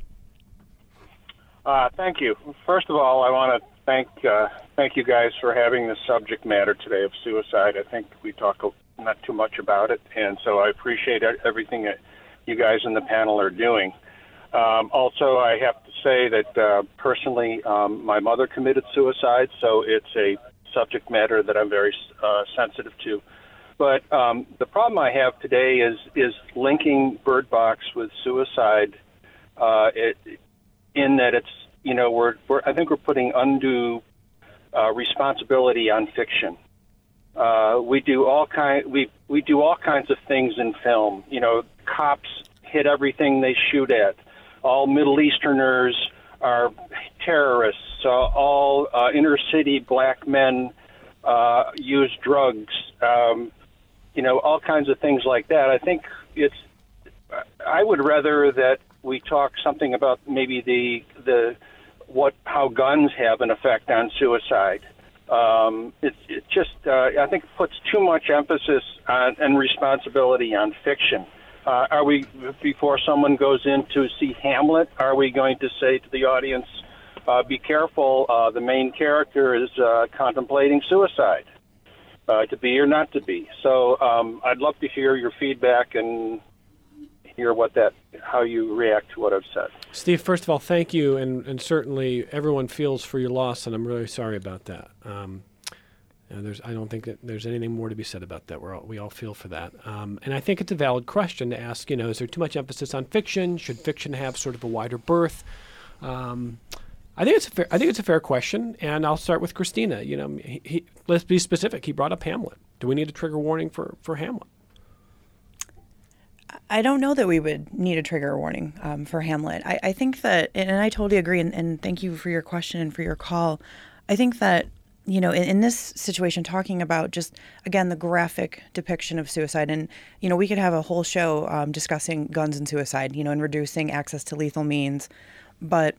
Uh, thank you. First of all, I want to thank uh, thank you guys for having this subject matter today of suicide. I think we talk not too much about it, and so I appreciate everything that you guys in the panel are doing. Um, also, I have to say that uh, personally, um, my mother committed suicide, so it's a subject matter that I'm very uh, sensitive to. But um, the problem I have today is is linking Bird Box with suicide. Uh, it, in that it's you know we're, we're I think we're putting undue uh, responsibility on fiction. Uh, we do all kind we we do all kinds of things in film. You know, cops hit everything they shoot at. All Middle Easterners are terrorists. Uh, all uh, inner city black men uh, use drugs. Um, you know, all kinds of things like that. I think it's. I would rather that we talk something about maybe the the what how guns have an effect on suicide. Um, it, it just, uh, I think, puts too much emphasis on, and responsibility on fiction. Uh, are we, before someone goes in to see Hamlet, are we going to say to the audience, uh, be careful, uh, the main character is uh, contemplating suicide, uh, to be or not to be? So um, I'd love to hear your feedback and hear what that, how you react to what I've said. Steve, first of all, thank you, and, and certainly everyone feels for your loss, and I'm really sorry about that. Um, and there's, I don't think that there's anything more to be said about that. We're all, we all feel for that. Um, and I think it's a valid question to ask, you know, is there too much emphasis on fiction? Should fiction have sort of a wider berth? Um, I think it's a fair, I think it's a fair question, and I'll start with Christina. You know, he, he, let's be specific. He brought up Hamlet. Do we need a trigger warning for, for Hamlet? I don't know that we would need a trigger warning um, for Hamlet. I, I think that, and I totally agree, and, and thank you for your question and for your call. I think that, you know, in, in this situation, talking about just, again, the graphic depiction of suicide, and, you know, we could have a whole show um, discussing guns and suicide, you know, and reducing access to lethal means. But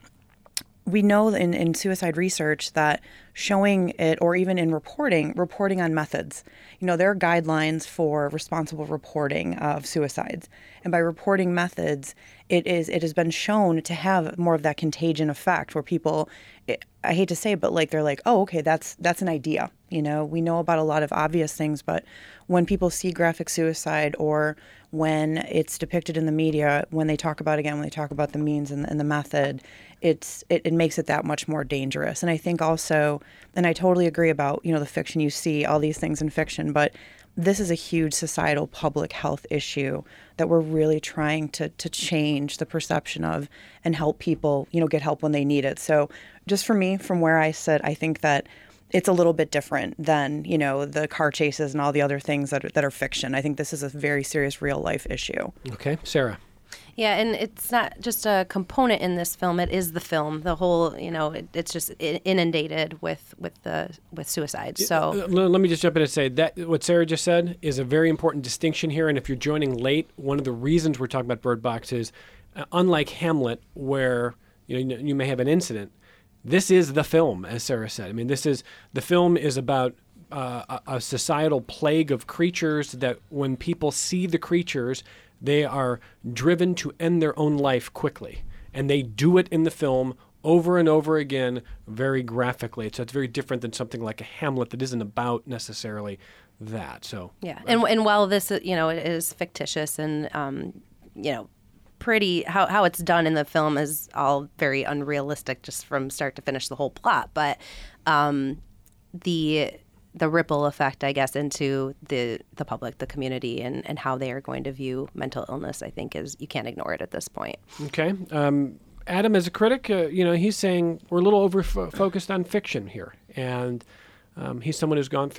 we know in, in suicide research that showing it, or even in reporting, reporting on methods, you know, there are guidelines for responsible reporting of suicides. And by reporting methods, it is it has been shown to have more of that contagion effect where people, it, I hate to say it, but like they're like, oh, okay, that's that's an idea. You know, we know about a lot of obvious things, but when people see graphic suicide, or when it's depicted in the media, when they talk about, again, when they talk about the means and, and the method, it's it, it makes it that much more dangerous. And I think also, and I totally agree about, you know, the fiction, you see all these things in fiction, but this is a huge societal public health issue that we're really trying to to change the perception of and help people, you know, get help when they need it. So just for me, from where I sit, I think that it's a little bit different than, you know, the car chases and all the other things that are, that are fiction. I think this is a very serious real life issue. Okay, Sarah. Yeah, and it's not just a component in this film; it is the film. The whole, you know, it, it's just inundated with with the with suicide. So let me just jump in and say that what Sarah just said is a very important distinction here. And if you're joining late, one of the reasons we're talking about Bird Box is, uh, unlike Hamlet, where you know you may have an incident, this is the film, as Sarah said. I mean, this is the film is about uh, a, a societal plague of creatures that when people see the creatures, they are driven to end their own life quickly. And they do it in the film over and over again, very graphically. So it's very different than something like a Hamlet that isn't about necessarily that. So yeah, and and while this, you know, it is fictitious and, um, you know, pretty, how, how it's done in the film is all very unrealistic just from start to finish, the whole plot. But um, the... the ripple effect, I guess, into the the public, the community, and, and how they are going to view mental illness, I think, is you can't ignore it at this point. Okay. Um, Adam, as a critic, uh, you know, he's saying we're a little over focused on fiction here. And um, he's someone who's gone through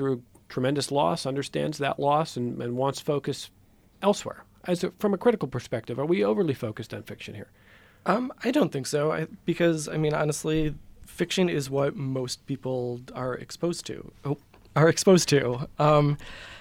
tremendous loss, understands that loss, and, and wants focus elsewhere. As a, from a critical perspective, are we overly focused on fiction here? Um, I don't think so. I, because I mean, honestly, fiction is what most people are exposed to. Oh, are exposed to, um,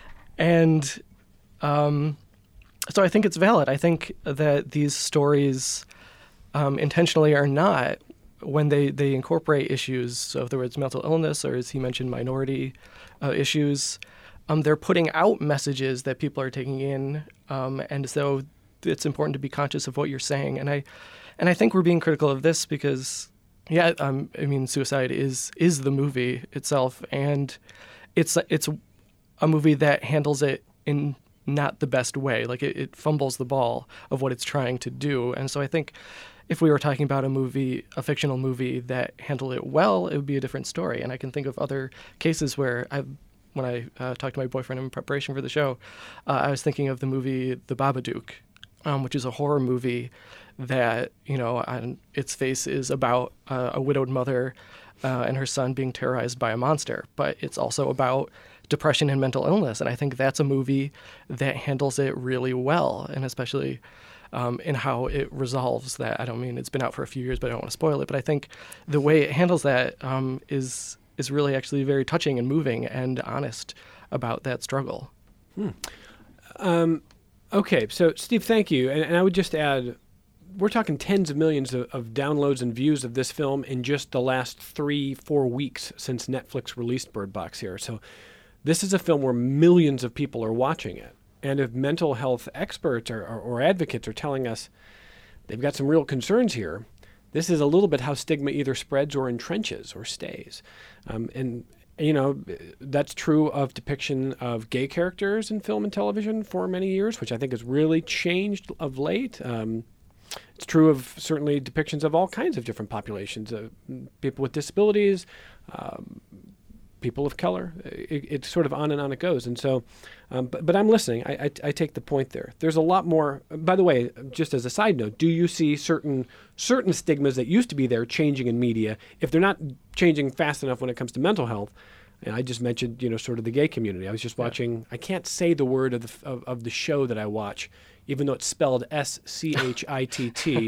and um, so I think it's valid. I think that these stories um, intentionally are not, when they, they incorporate issues, so whether it's mental illness or, as he mentioned, minority uh, issues, um, they're putting out messages that people are taking in, um, and so it's important to be conscious of what you're saying. And I, and I think we're being critical of this because, yeah, um, I mean, Suicide is is the movie itself, and it's it's a movie that handles it in not the best way. Like it, it fumbles the ball of what it's trying to do, and so I think if we were talking about a movie, a fictional movie that handled it well, it would be a different story. And I can think of other cases where I, when I uh, talked to my boyfriend in preparation for the show, uh, I was thinking of the movie The Babadook, um, which is a horror movie that, you know, on its face is about uh, a widowed mother uh, and her son being terrorized by a monster. But it's also about depression and mental illness. And I think that's a movie that handles it really well, and especially Um, in how it resolves that. I don't mean it's been out for a few years, but I don't want to spoil it. But I think the way it handles that um, is is really actually very touching and moving and honest about that struggle. Hmm. Um, okay, so Steve, thank you. And, and I would just add, we're talking tens of millions of, of downloads and views of this film in just the last three, four weeks since Netflix released Bird Box here. So this is a film where millions of people are watching it. And if mental health experts or, or, or advocates are telling us they've got some real concerns here, this is a little bit how stigma either spreads or entrenches or stays. Um, and, you know, that's true of depiction of gay characters in film and television for many years, which I think has really changed of late. Um, it's true of certainly depictions of all kinds of different populations, uh, people with disabilities, um, people of color. It, it's sort of on and on it goes. And so, um, but, but I'm listening. I, I, I take the point there. There's a lot more. By the way, just as a side note, do you see certain certain stigmas that used to be there changing in media? If they're not changing fast enough when it comes to mental health, and I just mentioned, you know, sort of the gay community. I was just watching, yeah. I can't say the word of the, of, of the show that I watch, even though it's spelled S C H I T T.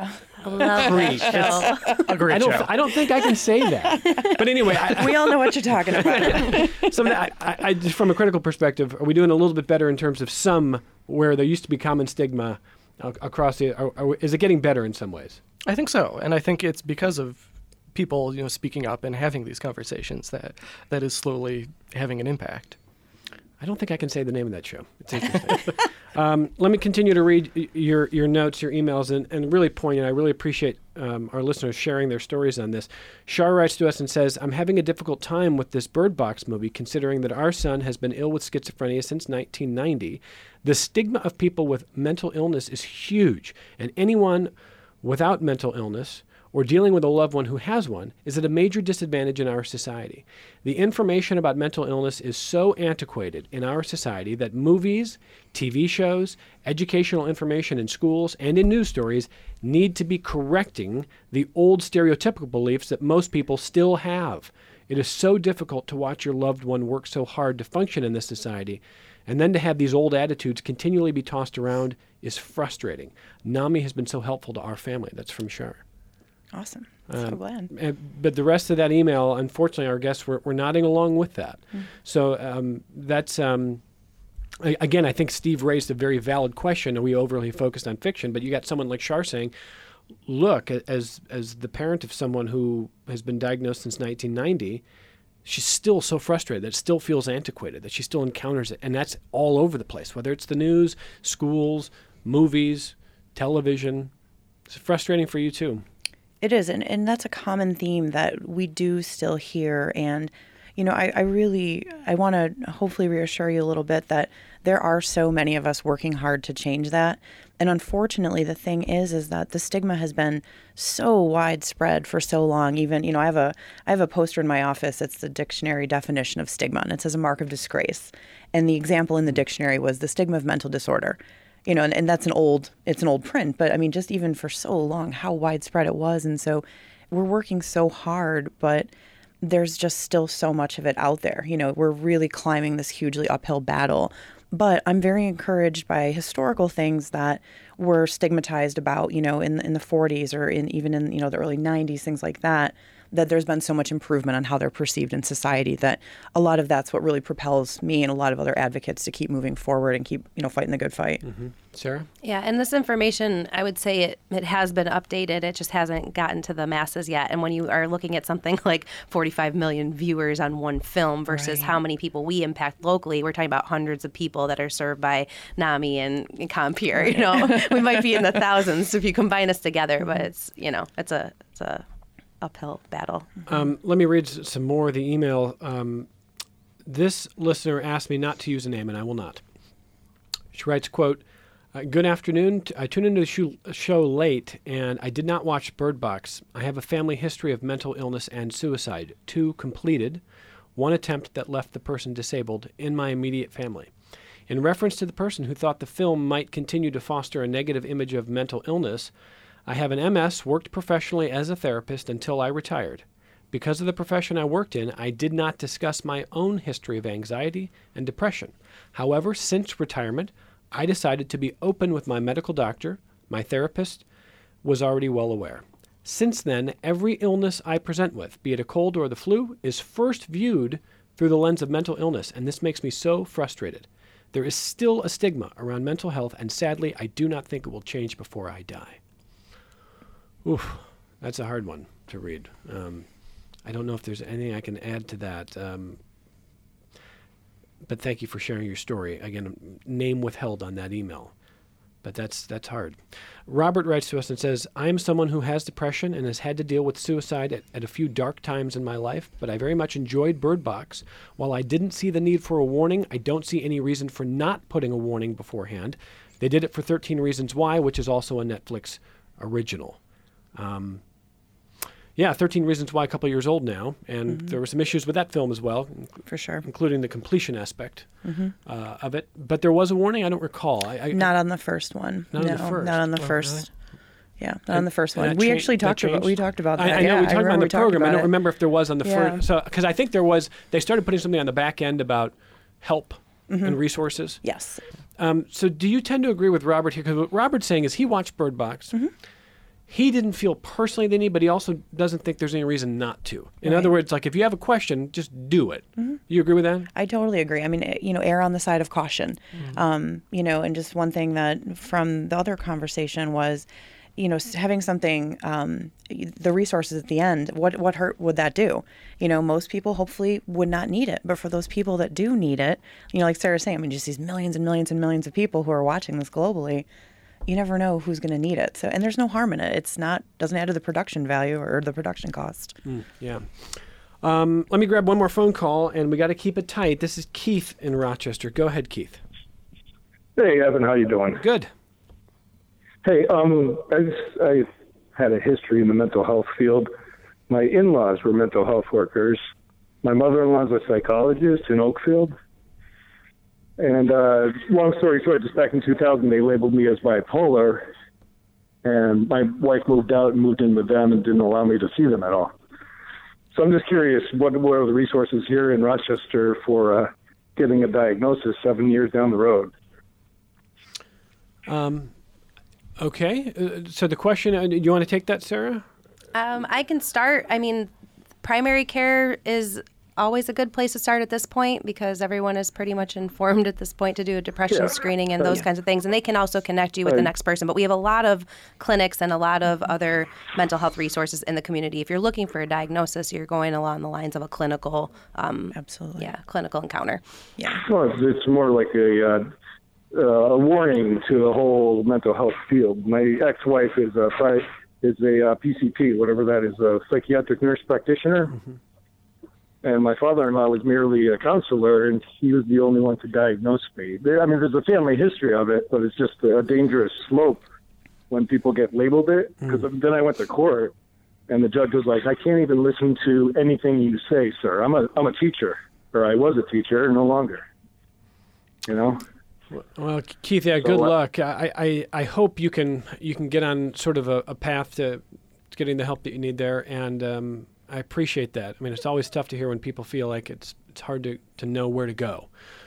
I love that show. A great I don't, show. I don't think I can say that. But anyway. I, We all know what you're talking about. so I, I, I, just from a critical perspective, are we doing a little bit better in terms of some where there used to be common stigma uh, across the, or, or is it getting better in some ways? I think so. And I think it's because of people, you know, speaking up and having these conversations that that is slowly having an impact. I don't think I can say the name of that show. It's interesting. um, let me continue to read your your notes, your emails, and, and really poignant. I really appreciate um, our listeners sharing their stories on this. Shar writes to us and says, I'm having a difficult time with this Bird Box movie, considering that our son has been ill with schizophrenia since nineteen ninety. The stigma of people with mental illness is huge, and anyone without mental illness or dealing with a loved one who has one is at a major disadvantage in our society. The information about mental illness is so antiquated in our society that movies, T V shows, educational information in schools, and in news stories need to be correcting the old stereotypical beliefs that most people still have. It is so difficult to watch your loved one work so hard to function in this society, and then to have these old attitudes continually be tossed around is frustrating. NAMI has been so helpful to our family. That's from Shar. Awesome. So Um, glad. and, but the rest of that email, unfortunately, our guests were, were nodding along with that. Mm. So um, that's, um, I, again, I think Steve raised a very valid question. Are we overly focused on fiction? But you got someone like Shar saying, look, as as the parent of someone who has been diagnosed since nineteen ninety, she's still so frustrated that it still feels antiquated, that she still encounters it. And that's all over the place, whether it's the news, schools, movies, television. It's frustrating for you too. It is, and, and that's a common theme that we do still hear. And, you know, I, I really, I want to hopefully reassure you a little bit that there are so many of us working hard to change that. And unfortunately, the thing is, is that the stigma has been so widespread for so long. Even, you know, I have a, I have a poster in my office. It's the dictionary definition of stigma, and it says a mark of disgrace. And the example in the dictionary was the stigma of mental disorder. You know, and, and that's an old, it's an old print, but I mean, just even for so long, how widespread it was. And so we're working so hard, but there's just still so much of it out there. You know, we're really climbing this hugely uphill battle. But I'm very encouraged by historical things that were stigmatized about, you know, in in the forties or in even in, you know, the early nineties, things like that, that there's been so much improvement on how they're perceived in society that a lot of that's what really propels me and a lot of other advocates to keep moving forward and keep, you know, fighting the good fight. Mm-hmm. Sarah? Yeah, and this information, I would say it, it has been updated. It just hasn't gotten to the masses yet. And when you are looking at something like forty-five million viewers on one film versus Right. how many people we impact locally, we're talking about hundreds of people that are served by NAMI and, and Compeer. You know, we might be in the thousands if you combine us together, but it's, you know, it's a it's a uphill battle. Um, let me read s- some more of the email. Um, this listener asked me not to use a name, and I will not. She writes, quote, uh, good afternoon. T- I tuned into the show, show late, and I did not watch Bird Box. I have a family history of mental illness and suicide, two completed, one attempt that left the person disabled in my immediate family. In reference to the person who thought the film might continue to foster a negative image of mental illness, I have an M S, worked professionally as a therapist until I retired. Because of the profession I worked in, I did not discuss my own history of anxiety and depression. However, since retirement, I decided to be open with my medical doctor. My therapist was already well aware. Since then, every illness I present with, be it a cold or the flu, is first viewed through the lens of mental illness, and this makes me so frustrated. There is still a stigma around mental health, and sadly, I do not think it will change before I die. Oof, that's a hard one to read. Um, I don't know if there's anything I can add to that. Um, but thank you for sharing your story. Again, name withheld on that email. But that's that's hard. Robert writes to us and says, I am someone who has depression and has had to deal with suicide at, at a few dark times in my life, but I very much enjoyed Bird Box. While I didn't see the need for a warning, I don't see any reason for not putting a warning beforehand. They did it for thirteen Reasons Why, which is also a Netflix original. Um, yeah, thirteen Reasons Why, a couple years old now, and mm-hmm. there were some issues with that film as well. For sure. Including the completion aspect mm-hmm. uh, of it. But there was a warning, I don't recall. I, I, not on the first one. Not no, on the first. Not on the Oh, first. really? Yeah, not and, on the first one. that We cha- actually that talked about changed? we talked about that. I, I know yeah, we talked I about it on the we talked program. I about don't it. remember if there was on the Yeah. first. So because I think there was, they started putting something on the back end about help mm-hmm. and resources. Yes. Um, so do you tend to agree with Robert here? Because what Robert's saying is he watched Bird Box. Mm-hmm. He didn't feel personally the need, but he also doesn't think there's any reason not to. In Right. other words, like if you have a question, just do it. Mm-hmm. You agree with that? I totally agree. I mean, eh, you know, err on the side of caution. Mm-hmm. Um, you know, and just one thing that from the other conversation was, you know, s- having something, um, the resources at the end, what what hurt would that do? You know, most people hopefully would not need it. But for those people that do need it, you know, like Sarah's saying, I mean, just these millions and millions and millions of people who are watching this globally, you never know who's going to need it. So, and there's no harm in it. It's not, doesn't add to the production value or the production cost. Mm, yeah. Um, let me grab one more phone call, and we got to keep it tight. This is Keith in Rochester. Go ahead, Keith. Hey, Evan, how you doing? Good. Hey, um, I just, I had a history in the mental health field. My in-laws were mental health workers. My mother-in-law's a psychologist in Oakfield. And uh, long story short, just back in two thousand, they labeled me as bipolar. And my wife moved out and moved in with them and didn't allow me to see them at all. So I'm just curious, what, what are the resources here in Rochester for uh, getting a diagnosis seven years down the road? Um, okay. Uh, so the question, uh, do you want to take that, Sarah? Um, I can start. I mean, primary care is always a good place to start at this point because everyone is pretty much informed at this point to do a depression Yeah. screening and those Yeah. kinds of things. And they can also connect you with the Right. next person. But we have a lot of clinics and a lot of other mental health resources in the community. If you're looking for a diagnosis, you're going along the lines of a clinical, um, Absolutely. yeah, clinical encounter. Yeah. Well, it's, it's more like a uh, uh, a warning to the whole mental health field. My ex-wife is a pri- is a uh, P C P, whatever that is, a psychiatric nurse practitioner, mm-hmm. and my father-in-law was merely a counselor, and he was the only one to diagnose me. There, I mean, there's a family history of it, but it's just a dangerous slope when people get labeled it. Because mm. then I went to court, and the judge was like, "I can't even listen to anything you say, sir. I'm a I'm a teacher, or I was a teacher, no longer." You know. Well, Keith, yeah, So good what- luck. I, I, I hope you can you can get on sort of a, a path to getting the help that you need there. And um, I appreciate that. I mean, it's always tough to hear when people feel like it's it's hard to, to know where to go.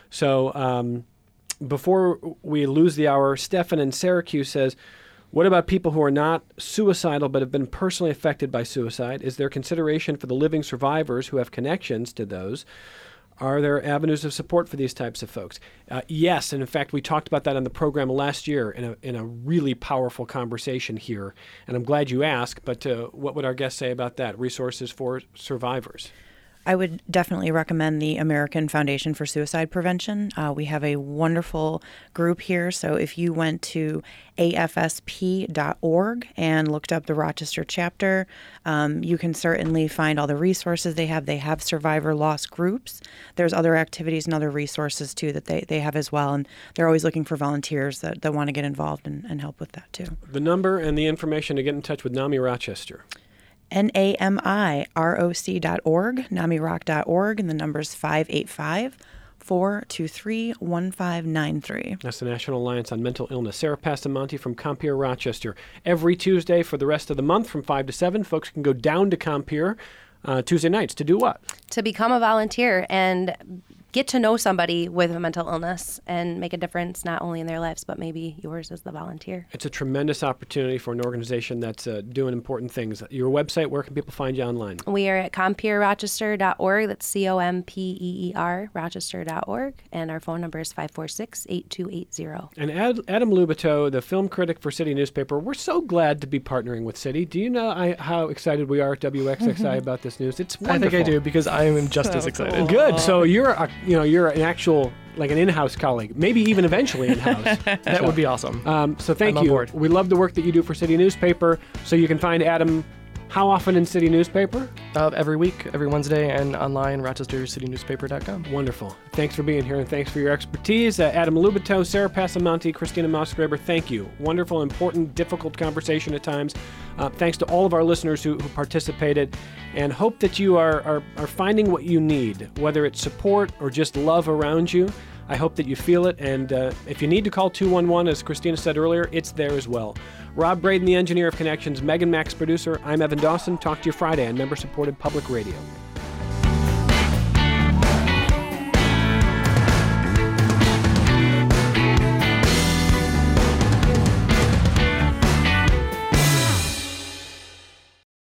So um, before we lose the hour, Stefan in Syracuse says, what about people who are not suicidal but have been personally affected by suicide? Is there consideration for the living survivors who have connections to those? Are there avenues of support for these types of folks? Uh, yes, and in fact, we talked about that on the program last year in a in a really powerful conversation here. And I'm glad you asked, but uh, what would our guests say about that? Resources for survivors. I would definitely recommend the American Foundation for Suicide Prevention. Uh, we have a wonderful group here. So if you went to A F S P dot org and looked up the Rochester chapter, um, you can certainly find all the resources they have. They have survivor loss groups. There's other activities and other resources, too, that they, they have as well. And they're always looking for volunteers that, that want to get involved and, and help with that, too. The number and the information to get in touch with NAMI Rochester. N A M I R O C dot org, nami rock dot org, and the number's five eight five, four two three, one five nine three. That's the National Alliance on Mental Illness. Sarah Pastamonte from Compeer Rochester. Every Tuesday for the rest of the month from five to seven, folks can go down to Compeer uh, Tuesday nights to do what? To become a volunteer and get to know somebody with a mental illness and make a difference not only in their lives, but maybe yours as the volunteer. It's a tremendous opportunity for an organization that's uh, doing important things. Your website, where can people find you online? We are at compeer rochester dot org. That's C O M P E E R, rochester dot org. And our phone number is five four six, eight two eight zero. And Ad, Adam Lubito, the film critic for City Newspaper, we're so glad to be partnering with City. Do you know I, how excited we are at W X X I about this news? It's wonderful. I think I do, because I am just as excited. Good. So you're a, you know, you're an actual, like an in-house colleague, maybe even eventually in-house. That so, would be awesome. Um, so thank I'm you. on board. We love the work that you do for City Newspaper. So you can find Adam how often in City Newspaper? Uh, every week, every Wednesday, and online, rochester city newspaper dot com. Wonderful. Thanks for being here, and thanks for your expertise. Uh, Adam Lubito, Sarah Pasamonte, Christina Mossgraber, thank you. Wonderful, important, difficult conversation at times. Uh, thanks to all of our listeners who, who participated, and hope that you are, are, are finding what you need, whether it's support or just love around you. I hope that you feel it, and uh, if you need to call two one one, as Christina said earlier, it's there as well. Rob Braden, the engineer of Connections, Megan Max, producer. I'm Evan Dawson. Talk to you Friday on member-supported public radio.